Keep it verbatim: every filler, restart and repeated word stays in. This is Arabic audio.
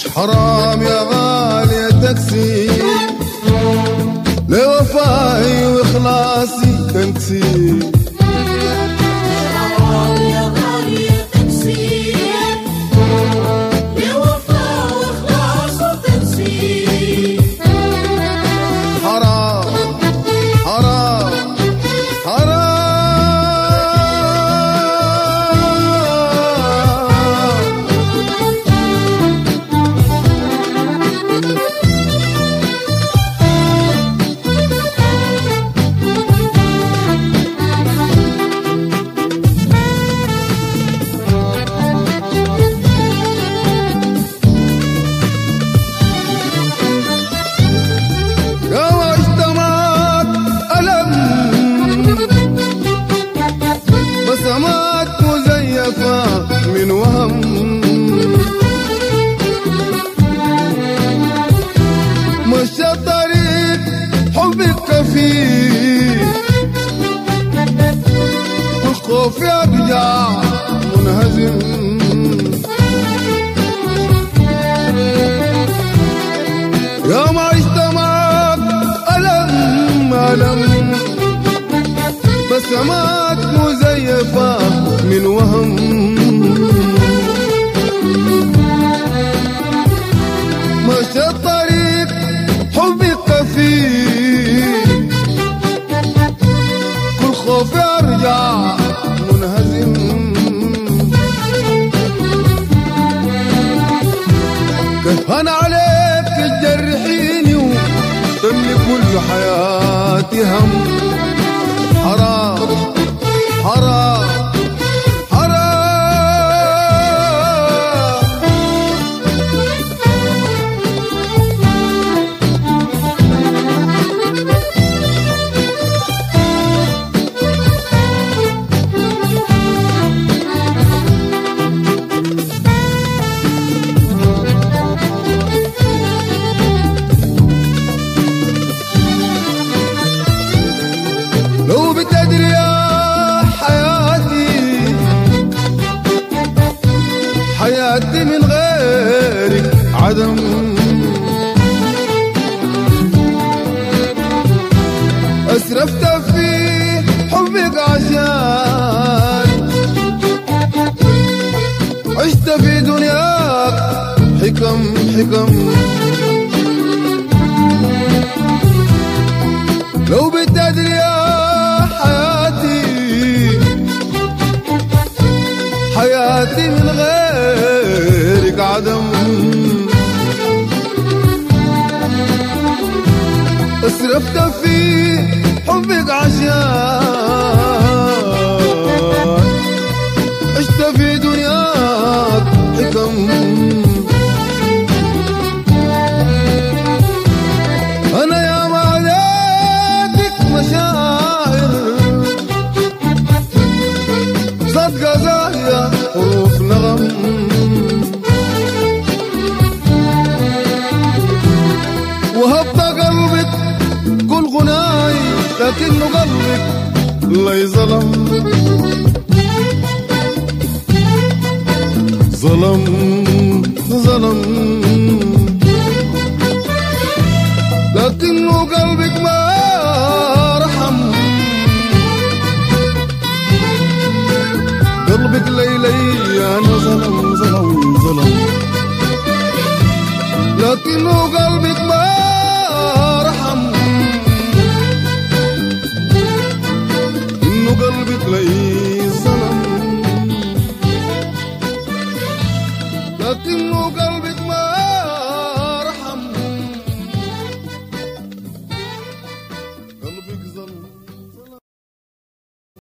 حرام يا غالي تكسي لوفائي واخلاصي تنسي. حرام يا غالي تكسي لوفاء واخلاص وتنسي. حرام حرام حرام بسمات مزيفة من وهم مشى طريق حبك فيه والخوف يرجع منهزم. يا ما اجتمعك ألم ألم بسمات مزيفة من وهم مشى الطريق حبك فيه كل خوف يرجع منهزم. كهن عليك تجرحيني وتملي كل حياتي هم. حرام حرام حرام لو بتدري يا حياتي حياتي من غيرك عدم. أسرفت في حبك عشان عشت في دنياك حكم حكم. لو بتدري يا حياتي من غيرك عدم. اسرفت في حبك عشان عشت في دنياك حكم. انا يا ما عليك مشاعر صدقة زاهية حروف نغم. وهبت قلبك كل غناي لكنه قلبك لي ظلم ظلم ظلم. لكنه قلبك ما رحم قلبك ليلي أنا ظلم ظلم ظلم. لكنه قلبك ما رحم إنه قلبك لي ظلم. لكن